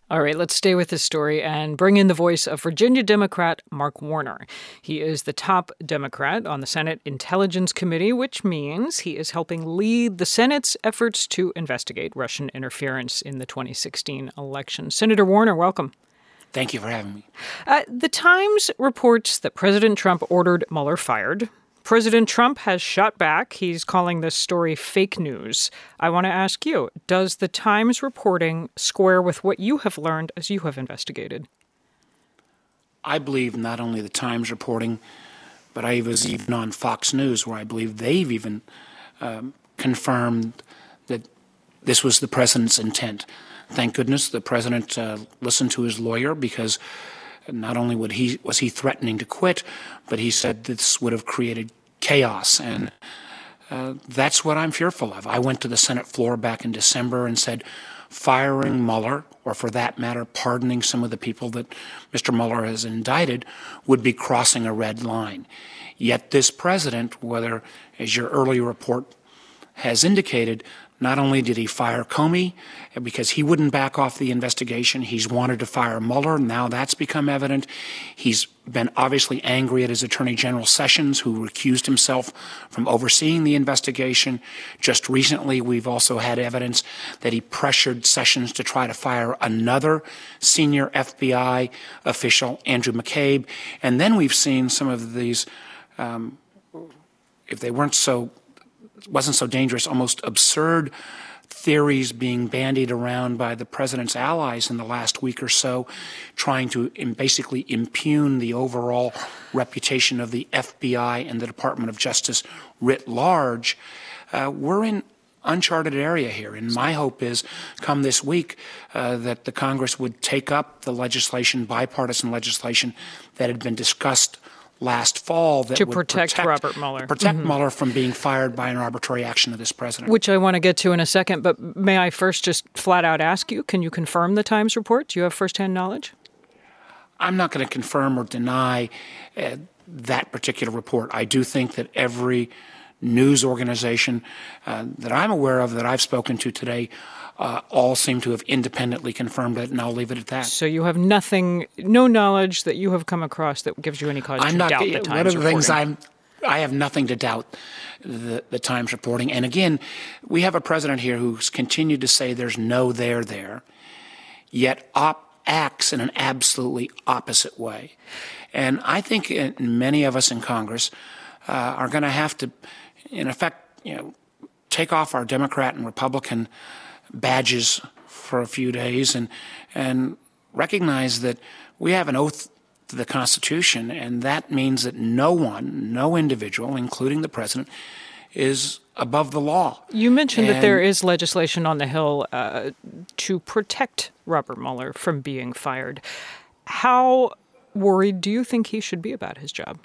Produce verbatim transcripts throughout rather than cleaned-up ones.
All right, let's stay with this story and bring in the voice of Virginia Democrat Mark Warner. He is the top Democrat on the Senate Intelligence Committee, which means he is helping lead the Senate's efforts to investigate Russian interference in the twenty sixteen election. Senator Warner, welcome. Thank you for having me. Uh, the Times reports that President Trump ordered Mueller fired. President Trump has shot back. He's calling this story fake news. I want to ask you, does the Times reporting square with what you have learned as you have investigated? I believe not only the Times reporting, but I was even on Fox News, where I believe they've even um, confirmed that this was the president's intent. Thank goodness the president uh, listened to his lawyer, because not only would he was he threatening to quit, but he said this would have created chaos, and uh, that's what I'm fearful of. I went to the Senate floor back in December and said firing Mueller, or for that matter, pardoning some of the people that Mister Mueller has indicted, would be crossing a red line. Yet this president, whether, as your earlier report has indicated, not only did he fire Comey because he wouldn't back off the investigation, he's wanted to fire Mueller. Now that's become evident. He's been obviously angry at his Attorney General Sessions, who recused himself from overseeing the investigation. Just recently, we've also had evidence that he pressured Sessions to try to fire another senior F B I official, Andrew McCabe. And then we've seen some of these, um, if they weren't so wasn't so dangerous, almost absurd theories being bandied around by the president's allies in the last week or so, trying to im- basically impugn the overall reputation of the F B I and the Department of Justice writ large. Uh, we're in uncharted area here, and my hope is, come this week, uh, that the Congress would take up the legislation, bipartisan legislation, that had been discussed last fall that to would protect, protect Robert Mueller. Protect mm-hmm. Mueller from being fired by an arbitrary action of this president. Which I want to get to in a second, but may I first just flat out ask you, can you confirm the Times report? Do you have firsthand knowledge? I'm not going to confirm or deny uh, that particular report. I do think that every news organization uh, that I'm aware of that I've spoken to today Uh, all seem to have independently confirmed it, and I'll leave it at that. So you have nothing, no knowledge that you have come across that gives you any cause I'm to not, doubt the Times One of the reporting. things I'm, I have nothing to doubt the, the Times reporting. And again, we have a president here who's continued to say there's no there there, yet op- acts in an absolutely opposite way. And I think uh, many of us in Congress uh, are going to have to, in effect, you know, take off our Democrat and Republican badges for a few days and and recognize that we have an oath to the Constitution, and that means that no one, no individual, including the president, is above the law. You mentioned and that there is legislation on the Hill uh, to protect Robert Mueller from being fired. How worried do you think he should be about his job?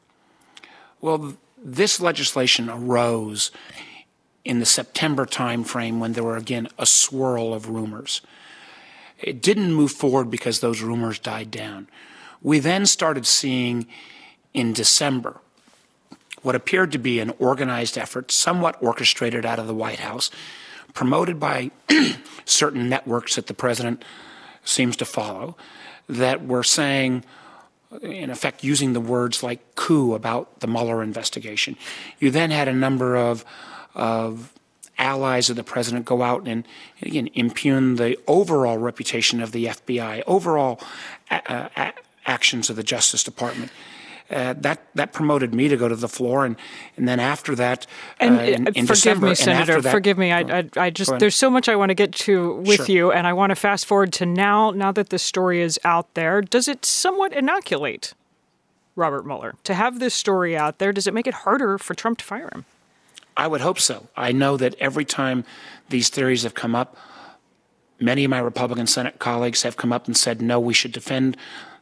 Well, this legislation arose in the September timeframe, when there were, again, a swirl of rumors. It didn't move forward because those rumors died down. We then started seeing in December what appeared to be an organized effort, somewhat orchestrated out of the White House, promoted by certain networks that the president seems to follow, that were saying, in effect, using the words like coup about the Mueller investigation. You then had a number of of allies of the president go out and, again, impugn the overall reputation of the F B I, overall a- a- actions of the Justice Department. Uh, that that promoted me to go to the floor, and, and then after that, uh, and in, in forgive December, me, Senator. that, forgive me. I, I, I just there's so much I want to get to with sure. you, and I want to fast forward to now. Now that this story is out there, does it somewhat inoculate Robert Mueller to have this story out there? Does it make it harder for Trump to fire him? I would hope so. I know that every time these theories have come up, many of my Republican Senate colleagues have come up and said, no, we should defend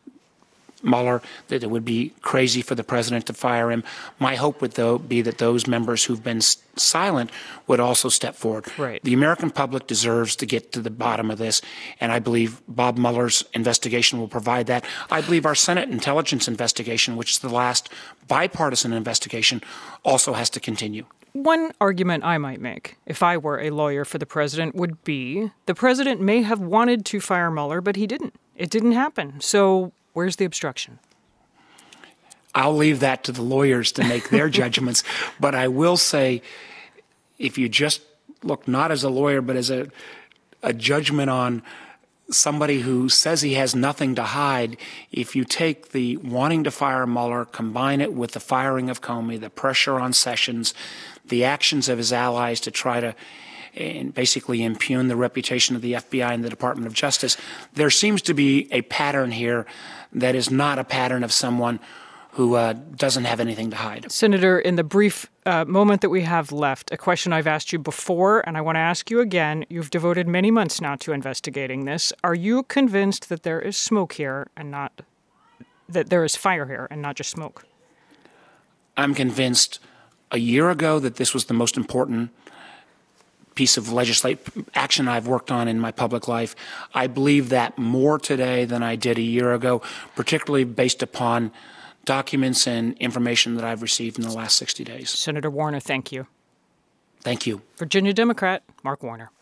Mueller, that it would be crazy for the president to fire him. My hope would, though, be that those members who've been s- silent would also step forward. Right. The American public deserves to get to the bottom of this, and I believe Bob Mueller's investigation will provide that. I believe our Senate intelligence investigation, which is the last bipartisan investigation, also has to continue. One argument I might make, if I were a lawyer for the president, would be the president may have wanted to fire Mueller, but he didn't. It didn't happen. So where's the obstruction? I'll leave that to the lawyers to make their judgments. But I will say, if you just look not as a lawyer, but as a, a judgment on somebody who says he has nothing to hide, if you take the wanting to fire Mueller, combine it with the firing of Comey, the pressure on Sessions, the actions of his allies to try to and basically impugn the reputation of the F B I and the Department of Justice, there seems to be a pattern here that is not a pattern of someone who uh, doesn't have anything to hide. Senator, in the brief uh, moment that we have left, a question I've asked you before, and I want to ask you again. You've devoted many months now to investigating this. Are you convinced that there is smoke here and not that there is fire here and not just smoke? I'm convinced a year ago that this was the most important piece of legislative action I've worked on in my public life. I believe that more today than I did a year ago, particularly based upon documents and information that I've received in the last sixty days. Senator Warner, thank you. Thank you. Virginia Democrat Mark Warner.